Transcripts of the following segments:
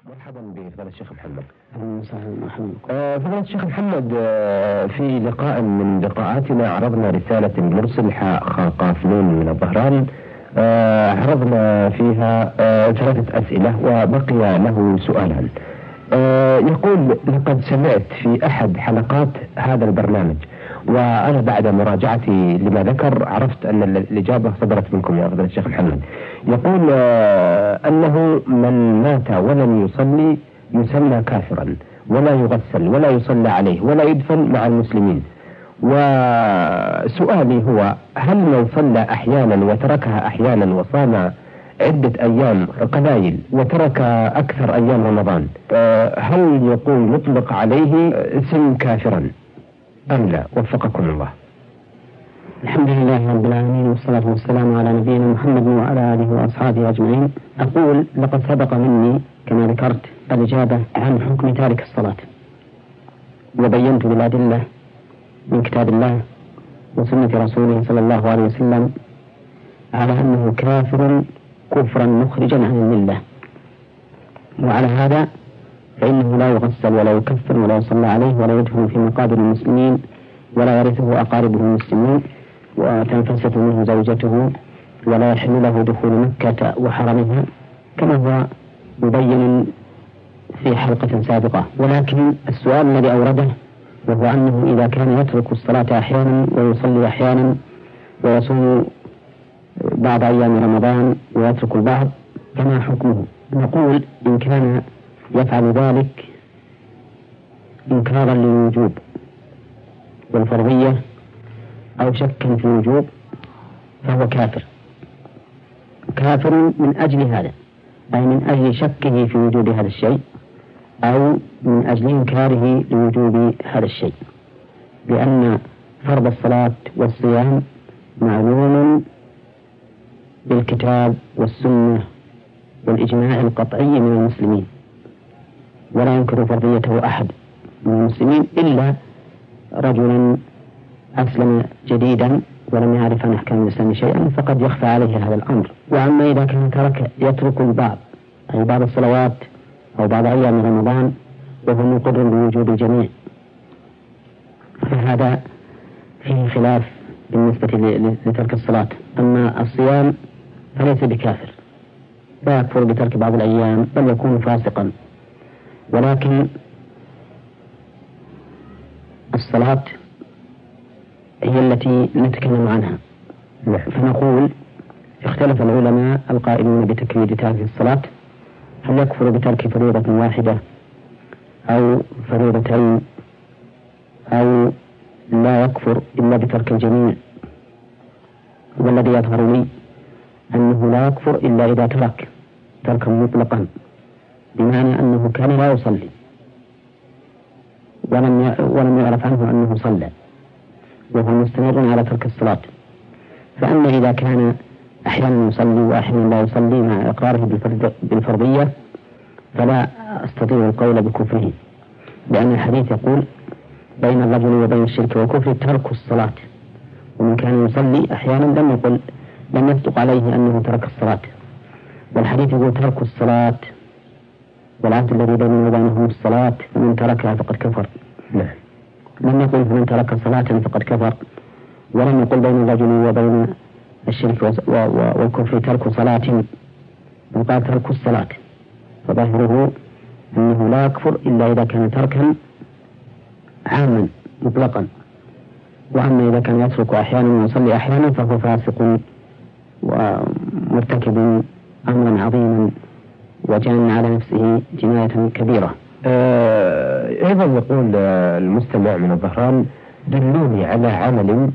مرحبا بفضيلة الشيخ محمد. فضيلة الشيخ محمد، في لقاء من لقاءاتنا عرضنا رسالة مرسل قافلون من الظهران، عرضنا فيها 3 أسئلة وبقي له سؤالان. يقول: لقد سمعت في أحد حلقات هذا البرنامج، وأنا بعد مراجعتي لما ذكر عرفت أن الإجابة صدرت منكم يا فضيلة الشيخ محمد. يقول أنه من مات ولم يصلي يسمى كافرا، ولا يغسل ولا يصلى عليه ولا يدفن مع المسلمين. وسؤالي هو: هل من صلى أحيانا وتركها أحيانا وصام عدة أيام قلائل وترك أكثر أيام رمضان، هل يقول يطلق عليه اسم كافرا أم لا؟ وفقكم الله. الحمد لله رب العالمين، والصلاة والسلام على نبينا محمد وعلى آله وأصحابه أجمعين. أقول: لقد سبق مني كما ذكرت الإجابة عن حكم تارك الصلاة، وبينت بالأدلة من كتاب الله وسنة رسوله صلى الله عليه وسلم على أنه كافر كفرا مخرجا عن الملة، وعلى هذا فإنه لا يغسل ولا يكفر ولا يصلى عليه ولا يدفن في مقابر المسلمين ولا يرثه أقاربه المسلمين، وتنفست منه زوجته، ولا يحل له دخول مكة وحرمها كما هو مبين في حلقة سابقة. ولكن السؤال الذي أورده وهو أنه إذا كان يترك الصلاة أحيانا ويصلي أحيانا ويصوم بعض أيام رمضان ويترك البعض، فما حكمه؟ نقول: إن كان يفعل ذلك إنكارا للوجوب والفرضية أو شكا في الوجوب فهو كافر من أجل هذا، أي من أجل شكه في وجود هذا الشيء أو من أجل إنكاره لوجوب هذا الشيء، لأن فرض الصلاة والصيام معلوم بالكتاب والسنة والإجماع القطعي من المسلمين، ولا ينكر فرضيته أحد من المسلمين إلا رجلا أسلم جديدا ولم يعرف عن أحكام الإسلام شيئا فقد يخفى عليه هذا الأمر. وأما إذا كان يترك البعض، أي بعض الصلوات أو بعض أيام رمضان وهو مقر بوجوب الجميع، فهذا فيه خلاف بالنسبة لترك الصلاة. أما الصيام فليس بكافر، لا يكفر بترك بعض الأيام بل يكون فاسقا. ولكن الصلاة هي التي نتكلم عنها، فنقول: اختلف العلماء القائلون بتكفير تارك الصلاة، هل يكفر بترك فريضة واحدة أو فريضتين أو لا يكفر إلا بترك الجميع؟ والذي يظهر لي أنه لا يكفر إلا إذا تركا مطلقا، بمعنى أنه كان لا يصلي ولم يعرف عنه أنه صلى وهو مستمر على ترك الصلاة. فأما إذا كان أحيانا يصلي وأحيانا لا يصلي مع إقراره بالفرضية فلا أستطيع القول بكفره، لأن الحديث يقول: بين الرجل وبين الشرك والكفر ترك الصلاة، ومن كان يصلي أحيانا لم يصدق عليه أنه ترك الصلاة. والحديث يقول: ترك الصلاة والعهد الذي بيننا وبينهم الصلاة فمن تركها فقد كفر. لم يقل فمن ترك صلاة فقد كفر، ولم يقل بين الرجل وبين الشرك والكفر ترك صلاة، وقال ترك الصلاة، فظاهره أنه لا يكفر إلا إذا كان تركا عاما مطلقا. وأما إذا كان يترك أحيانا ويصلي أحيانا فهو فاسق ومرتكب أمرا عظيما وجان على نفسه جناية كبيرة. أيضا يقول المستمع من الظهران: دلوني على عمل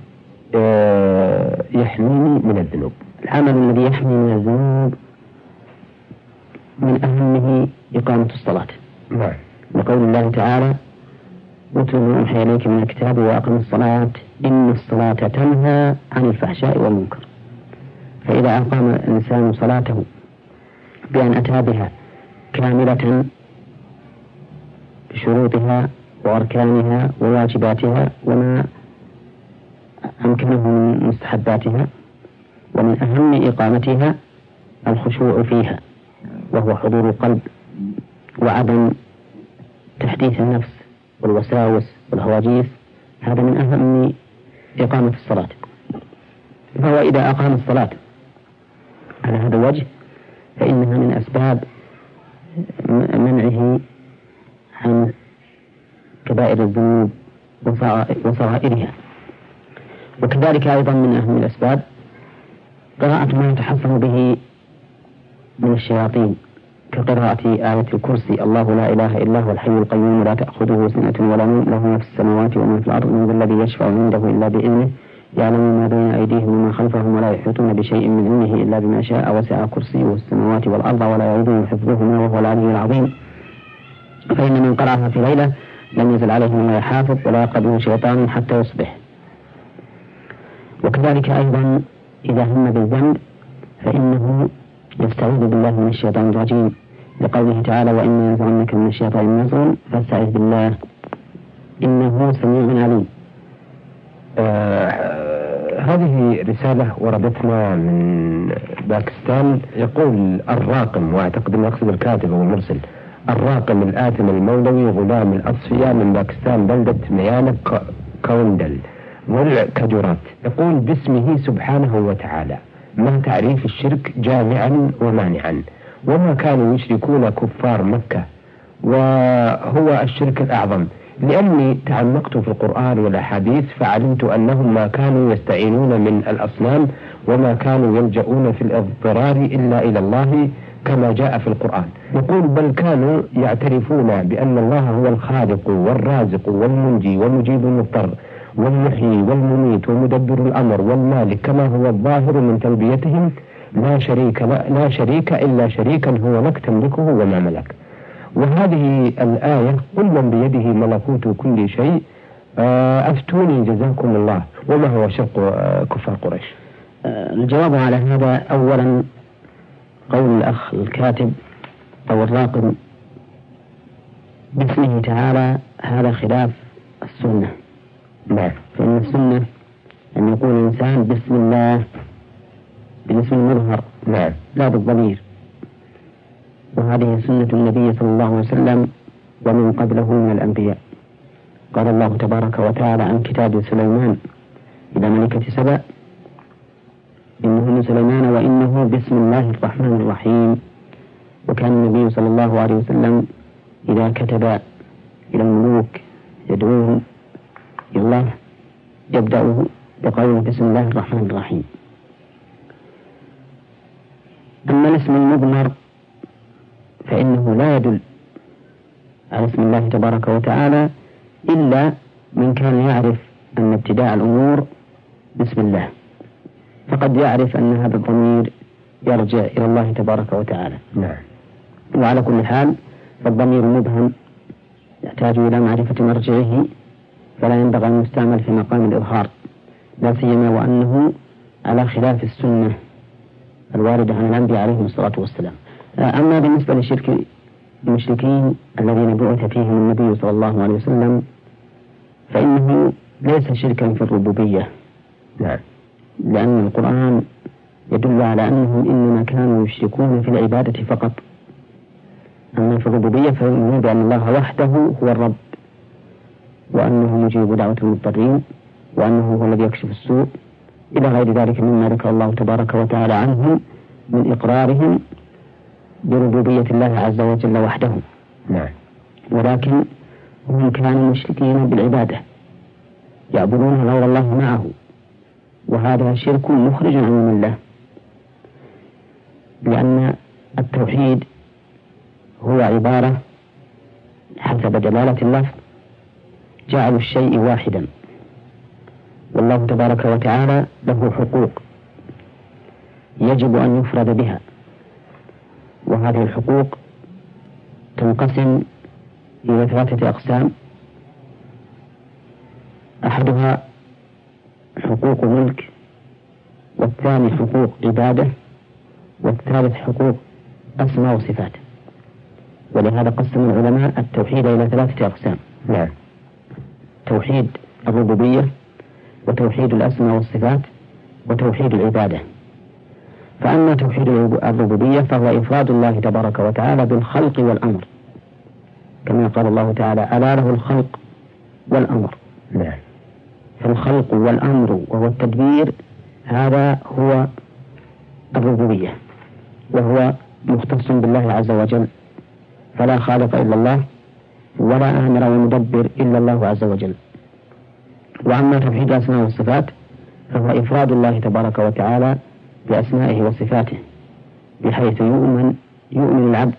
يحميني من الذنوب. العمل الذي يحمي من الذنوب من أهمه إقامة الصلاة، لقول الله تعالى: واتل ما أوحي إليك من الكتاب وأقم الصلاة إن الصلاة تنهى عن الفحشاء والمنكر. فإذا أقام الإنسان صلاته بأن أتى بها كاملة بشروطها وأركانها وواجباتها وما أمكنه من مستحباتها، ومن أهم إقامتها الخشوع فيها، وهو حضور القلب وعدم تحديث النفس والوساوس والهواجيس، هذا من أهم إقامة الصلاة. فهو إذا أقام الصلاة على هذا الوجه فإنها من أسباب منعه عن كبائر الذنوب وصغائرها. وكذلك أيضا من أهم الأسباب قراءة ما يتحصن به من الشياطين، كقراءة آية الكرسي: الله لا إله إلا هو الحي القيوم لا تأخذه سنة ولا نوم له ما في السماوات وما في الأرض من ذا الذي يشفع عنده إلا بإذنه يعلم ما بين أيديهم وما خلفهم ولا يحيطون بشيء من علمه إلا بما شاء وسع كرسيه السماوات والأرض ولا يعوده حفظهما وهو العلي العظيم. فإن من قرأها في ليلة لم يزل عليه ما يحافظ ولا يقربه شيطان حتى يصبح. وكذلك أيضا إذا هم بالذنب فإنه يستعيذ بالله من الشيطان الرجيم، لقوله تعالى: وإما ينزغنك من الشيطان نزغ فاستعذ بالله إنه سميع عليم. هذه رسالة وردتنا من باكستان، يقول الراقم، واعتقد أن يقصد الكاتب والمرسل، الراقم الآثم المولوي غلام الأصفياء من باكستان بلدة ميانك كوندل والكجرات، يقول: باسمه سبحانه وتعالى ما تعريف الشرك جامعا ومانعا، وما كانوا يشركون كفار مكة، وهو الشرك الأعظم، لأني تعمقت في القرآن والأحاديث فعلمت أنهم ما كانوا يستعينون من الأصنام وما كانوا يلجؤون في الاضطرار إلا إلى الله كما جاء في القرآن. يقول: بل كانوا يعترفون بأن الله هو الخالق والرازق والمنجي ومجيب المضطر والمحيي والمميت ومدبر الأمر والمالك كما هو الظاهر من تلبيتهم، لا شريك إلا شريكا هو لك تملكه وما ملك. وهذه الآية: قل من بيده ملكوت كل شيء أفتوني جزاكم الله، وما هو شرط كفار قريش؟ الجواب على هذا: أولا قول الأخ الكاتب أو الراقم باسمه تعالى هذا خلاف السنة. نعم. فإن السنة أن يقول الإنسان بسم الله بالاسم المظهر، نعم، لا بالضمير، وهذه سنة النبي صلى الله عليه وسلم ومن قبله من الأنبياء. قال الله تبارك وتعالى عن كتاب سليمان إلى ملكة سبأ: إنه من سليمان وإنه بسم الله الرحمن الرحيم. وكان النبي صلى الله عليه وسلم إذا كتب إلى الملوك يدعوهم إلى الله يبدأ بقوله بسم الله الرحمن الرحيم. أما الاسم المضمر فإنه لا يدل على اسم الله تبارك وتعالى إلا من كان يعرف أن ابتداء الأمور بسم الله، فقد يعرف أن هذا الضمير يرجع إلى الله تبارك وتعالى. نعم. وعلى كل حال فالضمير مبهم يحتاج إلى معرفة مرجعه، فلا ينبغي أن يستعمل في مقام الإظهار، لا سيما وأنه على خلاف السنة الواردة عن الأنبياء عليهم الصلاة والسلام. أما بالنسبة لشرك المشركين الذين بعث فيهم النبي صلى الله عليه وسلم فإنه ليس شركا في الربوبية. نعم. لأن القرآن يدل على أنهم إنما كانوا يشركون في العبادة فقط، أما في الربوبية فيؤمنون بأن الله وحده هو الرب، وأنه يجيب دعوة المضطرين، وأنه هو الذي يكشف السوء، إلى غير ذلك مما ذكر الله تبارك وتعالى عنهم من إقرارهم بربوبية الله عز وجل وحده. نعم. ولكن هم كانوا مشركين بالعبادة يعبدون غير الله معه، وهذا شرك مخرج عن الملة، لأن التوحيد هو عبارة حسب دلالة اللفظ جعل الشيء واحدا، والله تبارك وتعالى له حقوق يجب أن يفرد بها، وهذه الحقوق تنقسم إلى 3 أقسام: أحدها حقوق ملك، والثاني حقوق عبادة، والثالث حقوق أسماء وصفات. ولهذا قسم العلماء التوحيد إلى 3 أقسام: نعم. توحيد الربوبية، وتوحيد الأسماء والصفات، وتوحيد العبادة. فأما توحيد الربوبية فهو إفراد الله تبارك وتعالى بالخلق والأمر، كما قال الله تعالى: ألا له الخلق والأمر. نعم. فالخلق والأمر وهو التدبير هذا هو الربوبية، وهو مختص بالله عز وجل، فلا خالق إلا الله ولا آمر ومدبر إلا الله عز وجل. وأما توحيد الأسماء والصفات فهو إفراد الله تبارك وتعالى بأسمائه وصفاته، بحيث يؤمن العبد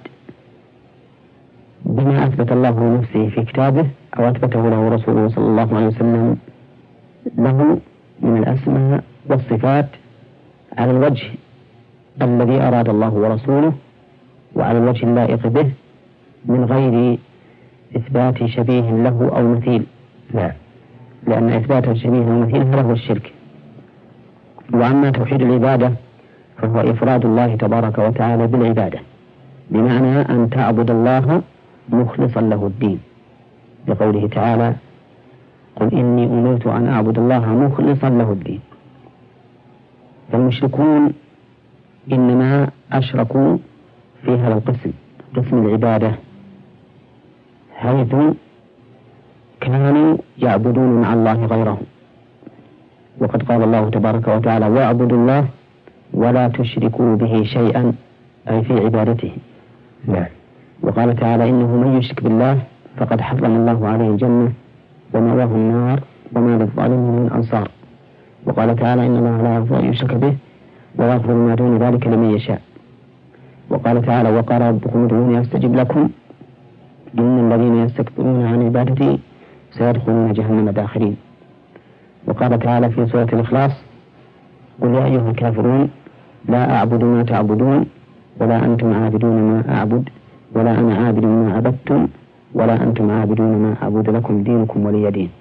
بما أثبت الله لنفسه في كتابه أو أثبته له رسوله صلى الله عليه وسلم له من الأسماء والصفات على الوجه الذي أراد الله ورسوله، وعلى الوجه اللائق به، من غير إثبات شبيه له أو مثيل. نعم. لأن إثبات الشبيه أو مثيل هذا هو الشرك. وأما توحيد العبادة فهو إفراد الله تبارك وتعالى بالعبادة، بمعنى أن تعبد الله مخلصا له الدين، لقوله تعالى: قل إني أمرت أن أعبد الله مخلصا له الدين. فالمشركون إنما أشركوا في هذا القسم، قسم العبادة، حيث كانوا يعبدون مع الله غيره. وقد قال الله تبارك وتعالى: واعبدوا الله ولا تشركوا به شيئا، أي في عبادته. نعم. وقال تعالى: إنه من يشرك بالله فقد حرم الله عليه الجنة ومأواه النار وما للظالمين من أنصار. وقال تعالى: إن الله لا يغفر أن يشرك به ويغفر ما دون ذلك لمن يشاء. وقال تعالى: وقال ربكم ادعوني أستجب لكم إن الذين يستكبرون عن عبادتي سيدخلون جهنم داخرين. وقال تعالى في سورة الإخلاص: قل يا أيها الكافرون لا أعبد ما تعبدون ولا أنتم عابدون ما أعبد ولا أنا عابد ما عبدتم ولا أنتم عابدون ما أعبد لكم دينكم ولي دين.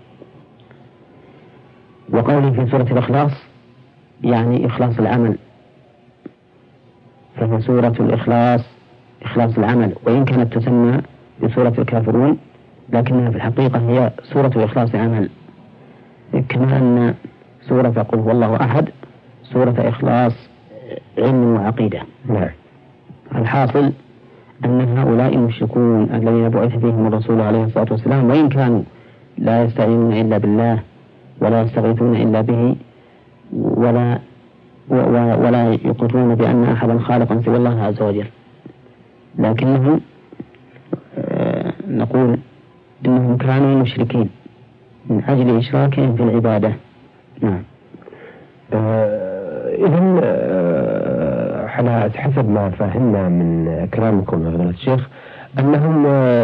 وقوله في سورة الإخلاص يعني إخلاص العمل، فهي سورة الإخلاص إخلاص العمل، وإن كانت تسمى بسورة الكافرون لكنها في الحقيقة هي سورة إخلاص عمل، كما أن سورة قل هو الله أحد سورة إخلاص علم وعقيدة. نعم. الحاصل أن هؤلاء المشركون الذين بعث فيهم الرسول عليه الصلاة والسلام، وإن كانوا لا يستعينون إلا بالله ولا يستغيثون إلا به ولا يقرون بأن أحدا خالقا سوى الله عز وجل، لكنهم نقول إنهم كانوا مشركين من أجل إشراكهم في العبادة. نعم. إذن على حسب ما فهمنا من كلامكم يا فضيلة الشيخ أنهم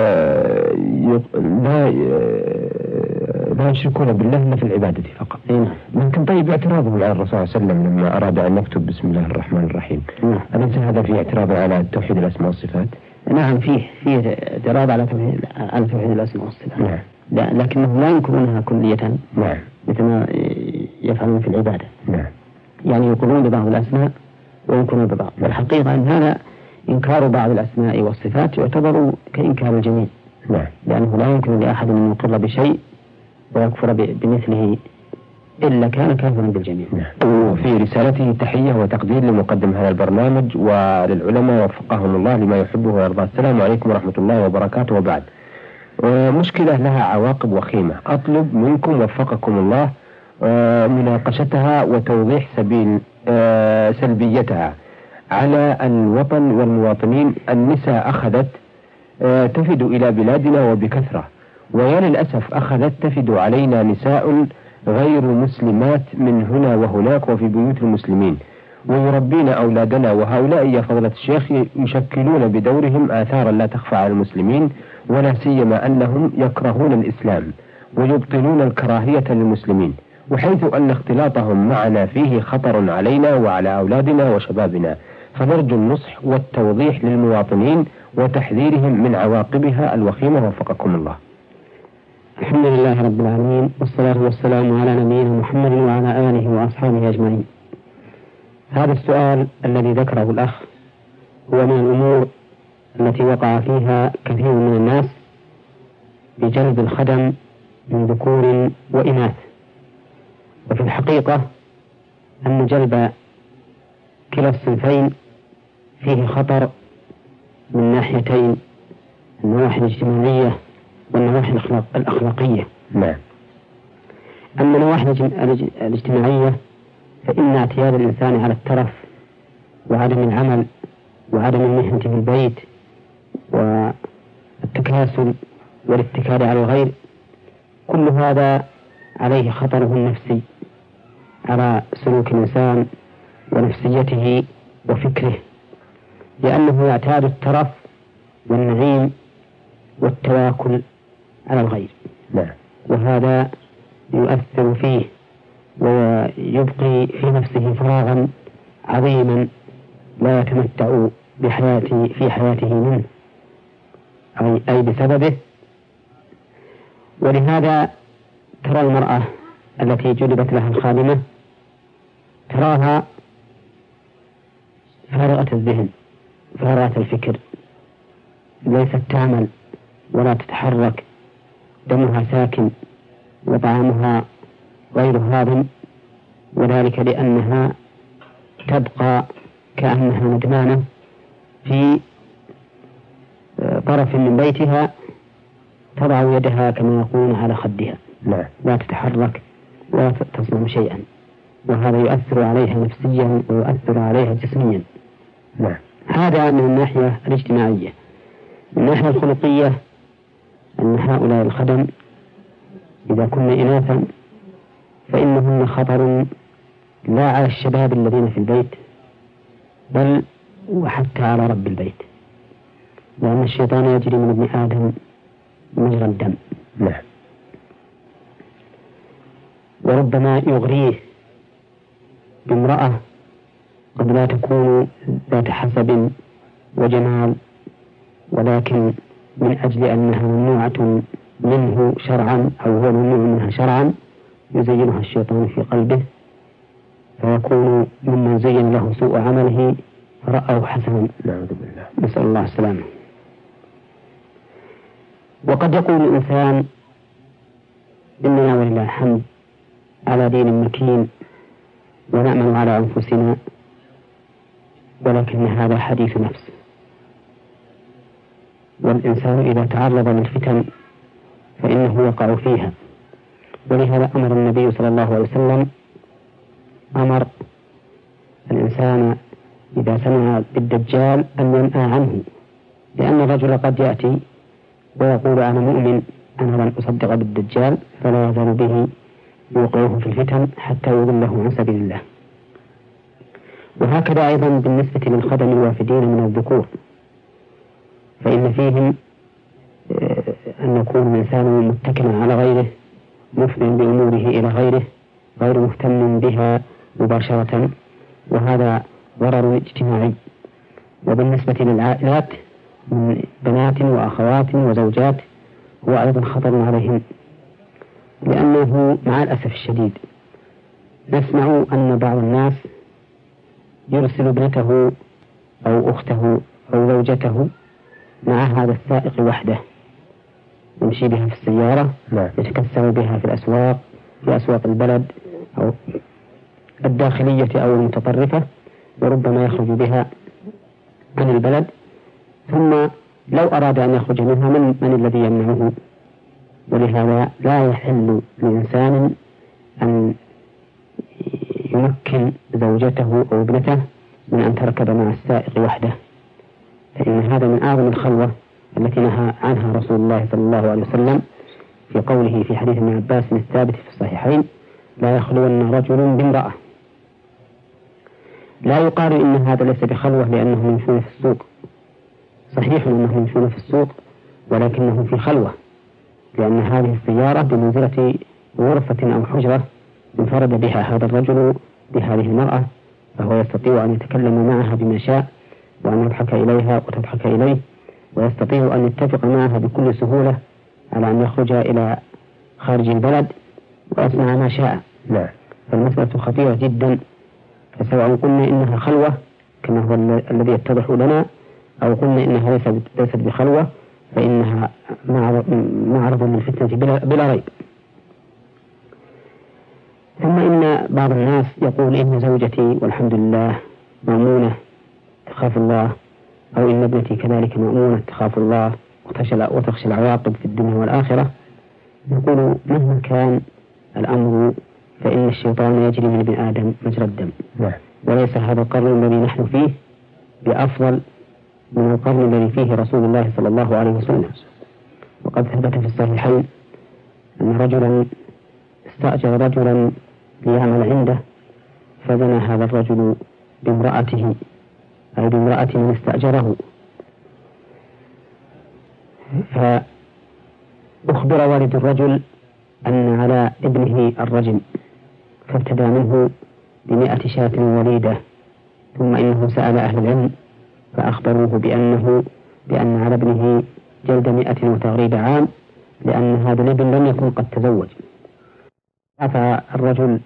لا يشركون بالله إلا في العبادة فقط. لكن طيب اعتراضهم على الرسول صلى الله عليه وسلم لما أراد أن يكتب بسم الله الرحمن الرحيم، أليس هذا فيه اعتراض على توحيد الأسماء والصفات؟ نعم، فيه اعتراض على توحيد الأسماء والصفات. نعم. لكنهم لا ينكرونها كلية. نعم. مثل ما يفعلون في العبادة. نعم. يعني يقولون ببعض الأسماء وينكرون ببعض. والحقيقة أن هذا إنكار بعض الأسماء والصفات يعتبر كإنكار الجميع. نعم. لأنه لا يمكن لأحد أن يقر بشيء ويكفر بمثله إلا كان كافرا بالجميع. وفي رسالته تحية وتقدير لمقدم هذا البرنامج وللعلماء وفقهم الله لما يحبه ويرضاه. السلام عليكم ورحمة الله وبركاته. وبعد، مشكلة لها عواقب وخيمة، أطلب منكم وفقكم الله مناقشتها وتوضيح سبيل سلبيتها على الوطن والمواطنين. النساء أخذت تفد إلى بلادنا وبكثرة، ويا للأسف أخذت تفد علينا نساء غير مسلمات من هنا وهناك وفي بيوت المسلمين، ويربين أولادنا، وهؤلاء يا فضيلة الشيخ يشكلون بدورهم آثارا لا تخفى على المسلمين، ولا سيما أنهم يكرهون الإسلام ويبطلون الكراهية للمسلمين، وحيث أن اختلاطهم معنا فيه خطر علينا وعلى أولادنا وشبابنا، فنرجو النصح والتوضيح للمواطنين وتحذيرهم من عواقبها الوخيمة وفقكم الله. الحمد لله رب العالمين، والصلاة والسلام على نبينا محمد وعلى آله وأصحابه أجمعين. هذا السؤال الذي ذكره الأخ هو من الأمور التي وقع فيها كثير من الناس بجلب الخدم من ذكور وإناث، وفي الحقيقة أن جلب كلا الصنفين فيه خطر من ناحيتين. النواحي الاجتماعية والنواحي الأخلاقية. نعم. أما النواحي الاجتماعية فإن اعتياد الإنسان على الترف وعدم العمل وعدم المهنة في البيت والتكاسل والاتكال على الغير، كل هذا عليه خطره النفسي على سلوك الإنسان ونفسيته وفكره، لأنه يعتاد الترف والنعيم والتواكل على الغير. نعم. وهذا يؤثر فيه ويبقي في نفسه فراغا عظيما لا يتمتع في حياته منه أي بسببه. ولهذا ترى المرأة التي جلبت لها الخادمة تراها فارغة الذهن فارغة الفكر، ليست تعمل ولا تتحرك، دمها ساكن وطعامها غير هاضم، وذلك لأنها تبقى كأنها ندمانة في طرف من بيتها تضع يدها كما يقولون على خدها، لا تتحرك ولا تصنع شيئا، وهذا يؤثر عليها نفسيا ويؤثر عليها جسميا. هذا من الناحية الاجتماعية. من الناحية الخلقية أن هؤلاء الخدم إذا كن إناثا فإنهن خطر لا على الشباب الذين في البيت بل وحتى على رب البيت، لأن الشيطان يجري من ابن آدم مجرى الدم. وربما يغريه بامرأة قد لا تكون ذات حسب وجمال، ولكن من أجل أنها ممنوعة منه شرعا أو هو ممنوع منها شرعا يزينها الشيطان في قلبه فيكون ممن زين له سوء عمله فرأه حسنا. نسأل الله السلامة. وقد يقول الإنسان إننا ولله الحمد على دين مكين ونأمن على أنفسنا، ولكن هذا حديث نفس، والإنسان إذا تعرض للفتن فإنه يقع فيها. ولهذا أمر النبي صلى الله عليه وسلم أمر الإنسان إذا سمع بالدجال أن ينأى عنه، لأن الرجل قد يأتي ويقول أنا مؤمن أنا لن أصدق بالدجال، فلا يزال به يوقعه في الفتن حتى يضله عن سبيل الله. وهكذا أيضا بالنسبة للخدم الوافدين من الذكور، فإن فيهم أن يكون الإنسان متكلا على غيره مفضٍ بأموره إلى غيره غير مهتم بها مباشرة، وهذا ضرر اجتماعي. وبالنسبة للعائلات من بنات وأخوات وزوجات هو أيضا خطر عليهم، لأنه مع الأسف الشديد نسمع أن بعض الناس يرسل ابنته أو أخته أو زوجته مع هذا السائق وحده، يمشي بها في السيارة يتكسر بها في الأسواق، في أسواق البلد أو الداخلية أو المتطرفة، وربما يخرج بها عن البلد، ثم لو أراد أن يخرج منها من الذي يمنعه؟ ولهذا لا يحل لإنسان أن يمكن زوجته أو ابنته من أن تركب مع السائق وحده، فإن هذا من أعظم الخلوة التي نهى عنها رسول الله صلى الله عليه وسلم في قوله في حديث ابن عباس الثابت في الصحيحين: لا يخلون رجل بامرأة. لا يقال إن هذا ليس بخلوة لأنهم يمشون في السوق، صحيح أنهم يمشون في السوق ولكنهم في خلوة، لأن هذه السيارة بمنزلة غرفة أو حجرة انفرد بها هذا الرجل بهذه المرأة، فهو يستطيع أن يتكلم معها بما شاء وأن يضحك إليها وتضحك إليه، ويستطيع أن يتفق معها بكل سهولة على أن يخرج إلى خارج البلد ويصنع ما شاء. فالمسألة خطيرة جدا، فسواء قلنا إنها خلوة كما هو الذي يتضح لنا أو قلنا إنها ليست بخلوة فإنها معرض للفتنة بلا ريب. ثم إن بعض الناس يقول إن زوجتي والحمد لله مأمونة تخاف الله، أو إن ابنتي كذلك مأمونة تخاف الله وتخشى العواقب في الدنيا والآخرة، نقول مهما كان الأمر فإن الشيطان يجري من ابن آدم مجرى الدم، وليس هذا القرن الذي نحن فيه بأفضل من القرن الذي فيه رسول الله صلى الله عليه وسلم. وقد ثبت في الصحيحين أن رجلا استأجر رجلا ليعمل عنده، فزنى هذا الرجل بامرأته أي بامرأة من استأجره، فأخبر والد الرجل أن على ابنه الرجم، فابتدى منه ب100 شاة وليدة، ثم إنه سأل أهل العلم فأخبروه بأن على ابنه جلد 100 وتغريب عام، لأن هذا الابن لم يكن قد تزوج. رفع الرجل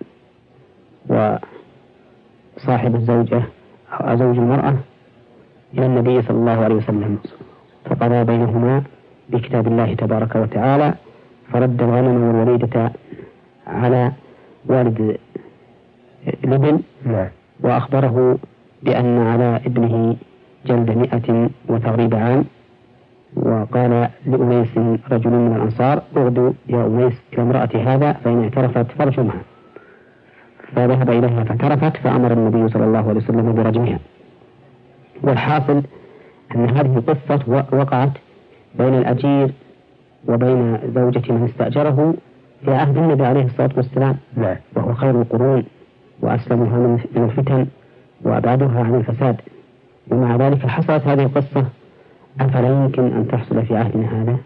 وصاحب الزوجة أو زوج المرأة إلى النبي صلى الله عليه وسلم، فقضى بينهما بكتاب الله تبارك وتعالى، فرد الغنم والوليدة على والد الابن، وأخبره بأن على ابنه جلد 100 وتغريب عام. وقال لأنيس رجل من الأنصار: اغدو يا أنيس إلى امرأة هذا، فإن اعترفت فارجمها. فذهب إليها فاعترفت، فأمر النبي صلى الله عليه وسلم برجمها. والحاصل أن هذه القصة وقعت بين الأجير وبين زوجة من استأجره في عهد النبي عليه الصلاة والسلام، وهو خير القرون وأسلمها من الفتن وأبعدها عن الفساد. ومع ذلك حصلت هذه القصة، أفلا يمكن أن تحصل في عهدنا هذا؟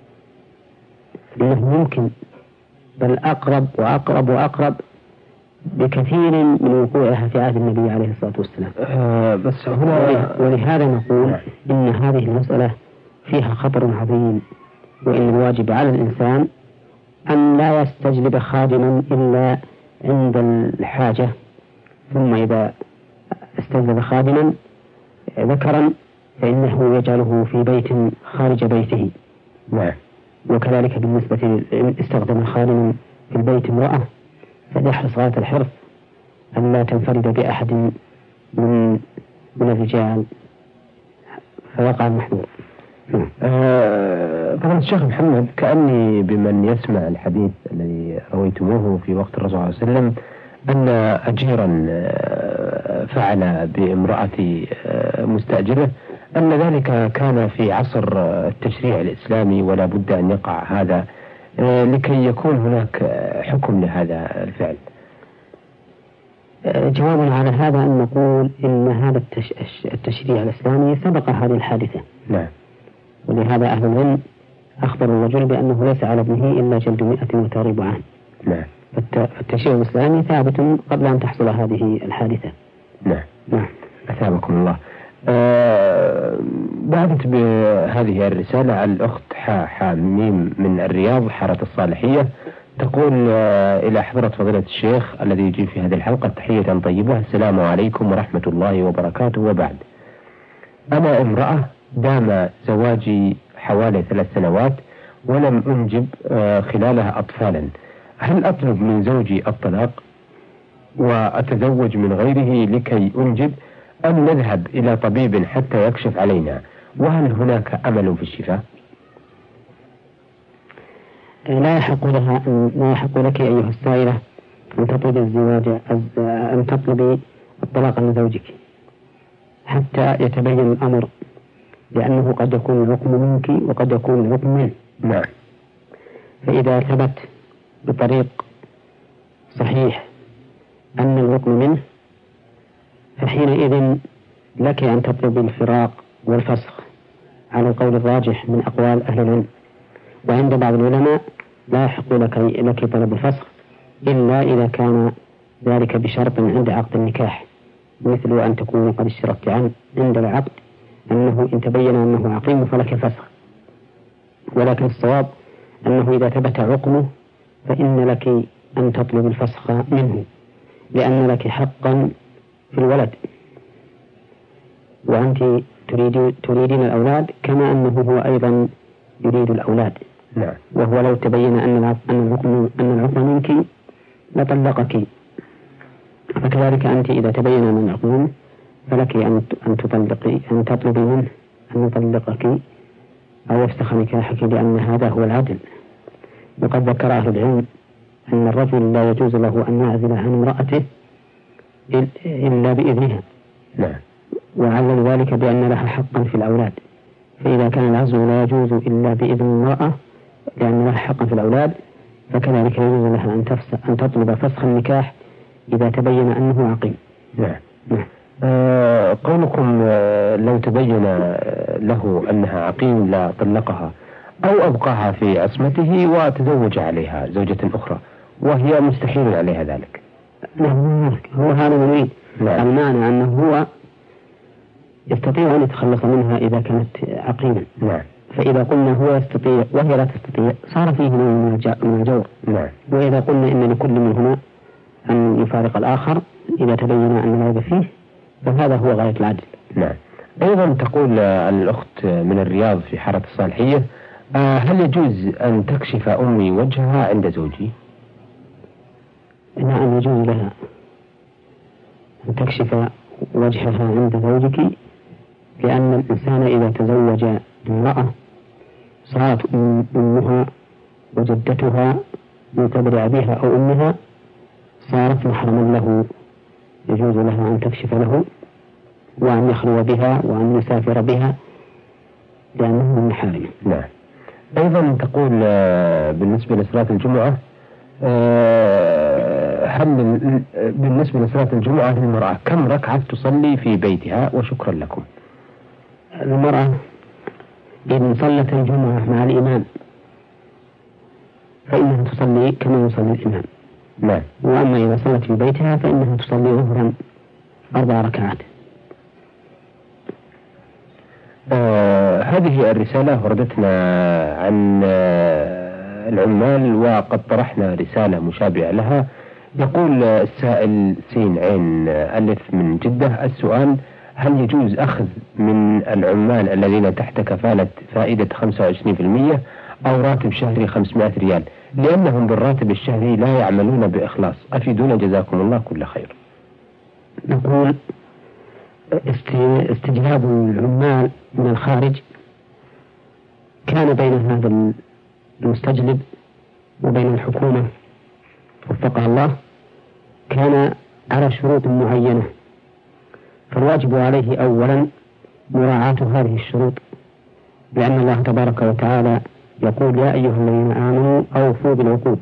إنه ممكن، بل أقرب وأقرب وأقرب بكثير من وقوعها في عهد النبي عليه الصلاة والسلام. بس هنا ولهذا نقول إن هذه المسألة فيها خطر عظيم، وإن الواجب على الإنسان أن لا يستجلب خادما إلا عند الحاجة، ثم إذا استجلب خادما ذكرا فإنه يجعله في بيت خارج بيته. وكذلك بالنسبة استخدم خادما في البيت امرأة، فليحرص غاية الحرص أن لا تنفرد بأحد من الرجال فيقع المحذور. طبعا الشيخ محمد، كأني بمن يسمع الحديث الذي رويتموه في وقت الرسول صلى الله عليه وسلم أن أجيرا فعل بامرأة مستأجرة، أن ذلك كان في عصر التشريع الإسلامي ولا بد أن يقع هذا لكي يكون هناك حكم لهذا الفعل. جوابنا على هذا أن نقول إن هذا التشريع الإسلامي سبق هذه الحادثة. ولهذا أهل العلم أخبروا الرجل بأنه ليس على ابنه إلا جلد 100 وتغريب عام. فالتشريع الإسلامي ثابت قبل أن تحصل هذه الحادثة. نعم. أثابكم الله. بعدت بهذه الرسالة الأخت حاميم من الرياض حارة الصالحية، تقول إلى حضرة فضيلة الشيخ الذي يجيب في هذه الحلقة تحية طيبة: السلام عليكم ورحمة الله وبركاته. وبعد، أنا امرأة دام زواجي حوالي 3 سنوات ولم أنجب خلالها أطفالا، هل أطلب من زوجي الطلاق وأتزوج من غيره لكي أنجب، أم نذهب إلى طبيب حتى يكشف علينا؟ وهل هناك أمل في الشفاء؟ لا يحق لك أيها السائلة أن تطلب الزواج، أن تطلبي الطلاق من زوجك حتى يتبين الأمر، لأنه قد يكون الحكم منك وقد يكون الحكم منه. فإذا ثبت بطريق صحيح أن الحكم منه، فحينئذ لك أن تطلب الفراق والفسخ على القول الراجح من أقوال أهل العلم. وعند بعض العلماء لا يحق لك طلب الفسخ إلا إذا كان ذلك بشرط عند عقد النكاح، مثل أن تكون قد اشترطت عند العقد أنه إن تبين أنه عقيم فلك الفسخ. ولكن الصواب أنه إذا ثبت عقمه فإن لك أن تطلب الفسخ منه، لأن لك حقا في الولد، وأنت تريدين الأولاد كما أنه هو أيضا يريد الأولاد. وهو لو تبين أن العقم منك لطلقك، فكذلك أنت إذا تبين من العقم فلك أن تطلبي منه أن يطلقك أو يفسخ نكاحك لأن هذا هو العدل. وقد ذكر أهل العلم أن الرجل لا يجوز له أن يعزل عن امرأته إلا بإذنها، وعلل ذلك بأن لها حقا في الأولاد، فإذا كان العزل لا يجوز إلا بإذن المرأة لأن لها حقا في الأولاد، فكذلك يجوز لها أن تطلب فسخ النكاح إذا تبين أنه عقيم. قولكم لو تبين له أنها عقيم لا طلقها أو أبقاها في عصمته وتزوج عليها زوجة أخرى وهي مستحيل عليها ذلك. هو هذا نريد. المعنى أنه هو يستطيع أن يتخلص منها إذا كانت عقيما. فإذا قلنا هو يستطيع وهي لا تستطيع صار فيه نوع من الجور. وإذا قلنا إن لكل منهما أن يفارق الآخر إذا تبين أن لا يبقى فيه، فهذا هو غاية العدل. أيضا تقول الأخت من الرياض في حارة الصالحية: هل يجوز أن تكشف أمي وجهها عند زوجي؟ نعم، يجوز لها أن تكشف وجهها عند زوجك، لأن الإنسان إذا تزوج امرأة صارت أمها وجدتها من قبل أبيها أو أمها صارت محرما له، يجوز لها أن تكشف له وأن يخلو بها وأن يسافر بها لأنه من محارمه. أيضا تقول بالنسبة لصلاة الجمعة، هل بالنسبة لصلاة الجمعة للمرأة كم ركعة تصلي في بيتها؟ وشكرا لكم. المرأة إذا صلت الجمعة مع الإمام فإنها تصلي كما يصلي الإمام. وأما إذا صلت في بيتها فإنها تصلي ظهرا 4 ركعات. هذه الرسالة وردتنا عن العمال وقد طرحنا رسالة مشابهة لها. يقول السائل سين عين ألف من جدة: السؤال: هل يجوز أخذ من العمال الذين تحت كفالة فائدة 25% أو راتب شهري 500 ريال لأنهم بالراتب الشهري لا يعملون بإخلاص؟ أفيدونا جزاكم الله كل خير. نقول استجلاب العمال من الخارج كان بين هذا المستجلب وبين الحكومة وفقها الله كان على شروط معينة، فالواجب عليه أولا مراعاة هذه الشروط، لأن الله تبارك وتعالى يقول: يا أيها الذين آمنوا أوفوا بالعقود،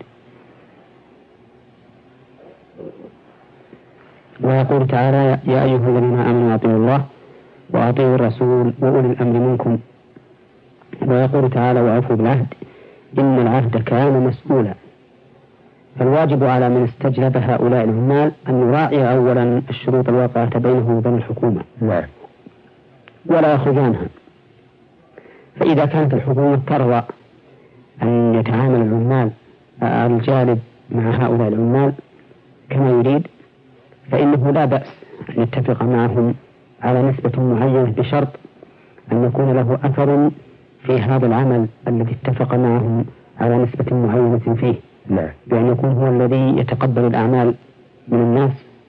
ويقول تعالى: يا أيها الذين آمنوا أطيعوا الله وأطيعوا الرسول وأولي الأمر منكم، ويقول تعالى: وأوفوا بالعهد إن العهد كان مسؤولا. فالواجب على من استجلب هؤلاء العمال أن يراعي أولا الشروط الواقعة بينه وبين الحكومة ولا يخرج عنها. فإذا كانت الحكومة ترضى أن يتعامل العمال الجالب مع هؤلاء العمال كما يريد فإنه لا بأس أن يتفق معهم على نسبة معينة بشرط أن يكون له أثر في هذا العمل الذي اتفق معهم على نسبة معينة فيه، بأن يكون هو الذي يتقبل الأعمال من الناس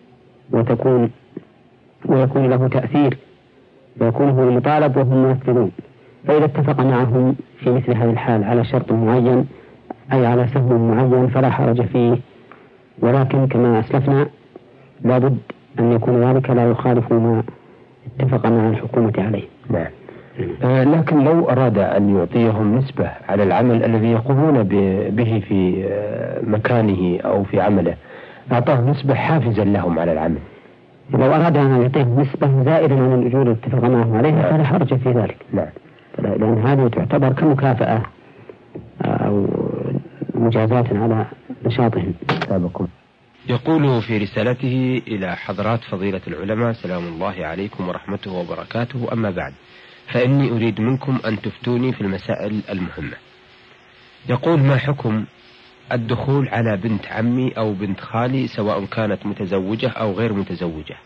ويكون له تأثير ويكون هو المطالب وهم ينفذون. فإذا اتفق معهم في مثل هذه الحال على شرط معين أي على سهم معين فلا حرج فيه، ولكن كما أسلفنا لابد أن يكون ذلك لا يخالف ما اتفق مع الحكومة عليه. لكن لو أراد أن يعطيهم نسبة على العمل الذي يقومون به في مكانه أو في عمله، أعطاهم نسبة حافزا لهم على العمل. لو أراد أن يعطيهم نسبة زائدة عن الأجور التي اتفق معهم عليها فلا حرج في ذلك. لأن هذه تعتبر كمكافأة أو مجازات على نشاطهم. يقول في رسالته إلى حضرات فضيلة العلماء: سلام الله عليكم ورحمته وبركاته، أما بعد فإني أريد منكم أن تفتوني في المسائل المهمة. يقول: ما حكم الدخول على بنت عمي أو بنت خالي سواء كانت متزوجة أو غير متزوجة؟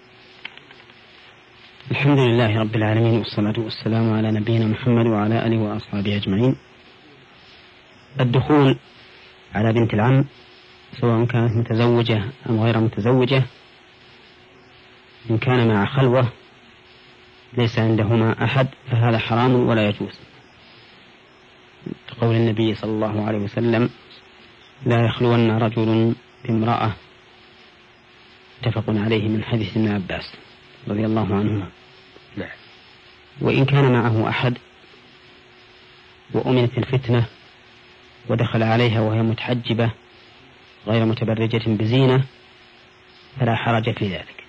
الحمد لله رب العالمين، والصلاة والسلام على نبينا محمد وعلى آله وأصحابه أجمعين. الدخول على بنت العم سواء كانت متزوجة أو غير متزوجة إن كان مع خلوة ليس عندهما أحد فهذا حرام ولا يجوز. قول النبي صلى الله عليه وسلم: لا يخلون رجل بامرأة، متفق عليه، من حديث ابن عباس رضي الله عنهما. نعم. وإن كان معه أحد وأمنت الفتنة ودخل عليها وهي متحجبة غير متبرجة بزينة فلا حرج في ذلك.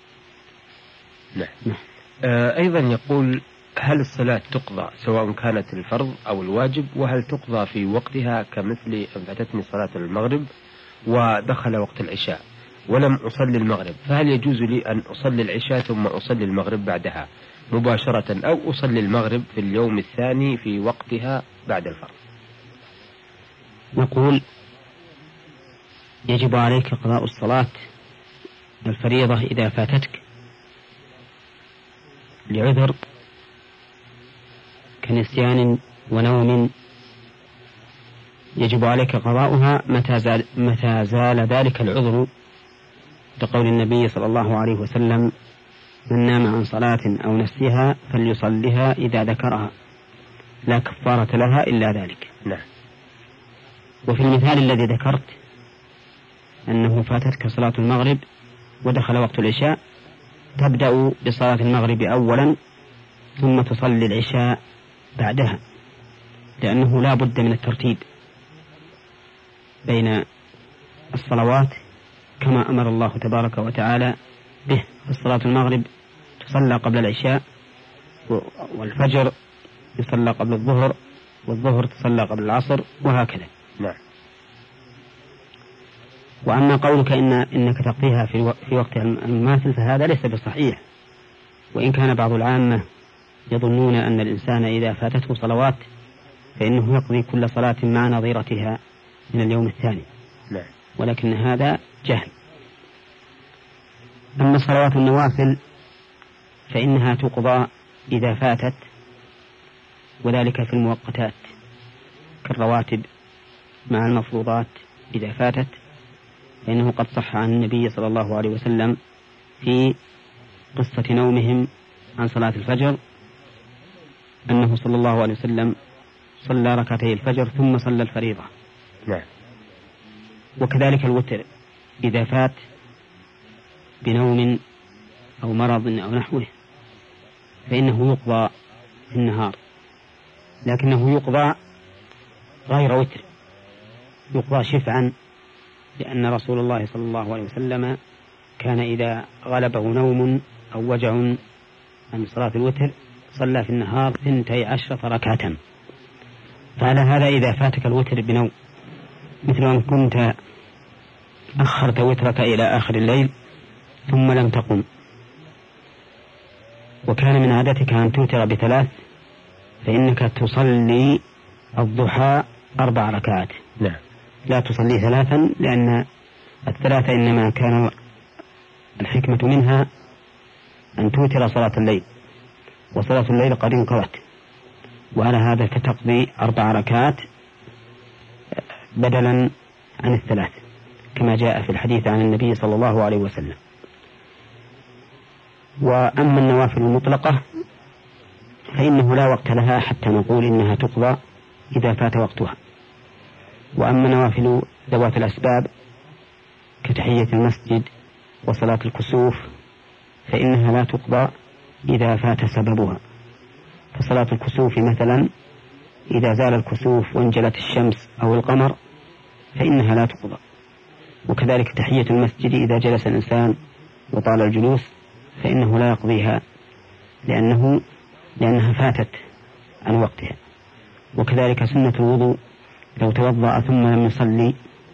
نعم. أيضا يقول: هل الصلاة تقضى سواء كانت الفرض أو الواجب؟ وهل تقضى في وقتها كمثل أن فاتتني صلاة المغرب ودخل وقت العشاء ولم أصلي المغرب، فهل يجوز لي أن أصلي العشاء ثم أصلي المغرب بعدها مباشرة، أو أصلي المغرب في اليوم الثاني في وقتها بعد الفرض؟ نقول: يجب عليك قضاء الصلاة الفريضة إذا فاتتك لعذر كنسيان ونوم، يجب عليك قضاؤها متى زال ذلك العذر، لقول النبي صلى الله عليه وسلم: من نام عن صلاة أو نسيها فليصلها إذا ذكرها، لا كفارة لها إلا ذلك. نعم. وفي المثال الذي ذكرت أنه فاتتك صلاة المغرب ودخل وقت العشاء، تبدأ بصلاة المغرب أولا ثم تصلي العشاء بعدها، لأنه لا بد من الترتيب بين الصلوات كما أمر الله تبارك وتعالى به. فصلاة المغرب تصلى قبل العشاء، والفجر يصلى قبل الظهر، والظهر تصلى قبل العصر، وهكذا. نعم. وأما قولك إنك تقضيها في وقت المماثل فهذا ليس بصحيح، وإن كان بعض العامة يظنون أن الإنسان إذا فاتته صلوات فإنه يقضي كل صلاة مع نظيرتها من اليوم الثاني. نعم. ولكن هذا جهل. أما صلوات النوافل فإنها تقضى إذا فاتت، وذلك في المؤقتات كالرواتب مع المفروضات إذا فاتت، فإنه قد صح عن النبي صلى الله عليه وسلم في قصة نومهم عن صلاة الفجر أنه صلى الله عليه وسلم صلى ركعتي الفجر ثم صلى الفريضة. نعم. وكذلك الوتر إذا فات بنوم أو مرض أو نحوه فإنه يقضى في النهار، لكنه يقضى غير وتر، يقضى شفعا، لأن رسول الله صلى الله عليه وسلم كان إذا غلبه نوم أو وجع عن صلاة الوتر صلى في النهار 12 ركعة. فعلى هذا إذا فاتك الوتر بنوم، مثل أن كنت أخرت وترك إلى آخر الليل ثم لم تقم، وكان من عادتك أن توتر ب3، فإنك تصلي الضحى 4 ركعات. نعم. لا تصلي 3، لأن 3 إنما كان الحكمة منها أن توتر صلاة الليل، وصلاة الليل قد انقضت، وعلى هذا فتقضي 4 ركعات بدلا عن 3 كما جاء في الحديث عن النبي صلى الله عليه وسلم. وأما النوافل المطلقة فإنه لا وقت لها حتى نقول إنها تقضى إذا فات وقتها. وأما نوافل ذوات الأسباب كتحية المسجد وصلاة الكسوف فإنها لا تقضى إذا فات سببها. فصلاة الكسوف مثلا إذا زال الكسوف وانجلت الشمس أو القمر فإنها لا تقضى. وكذلك تحية المسجد إذا جلس الإنسان وطال الجلوس فإنه لا يقضيها لأنها فاتت عن وقتها. وكذلك سنة الوضوء لو توضأ ثم لم يصلي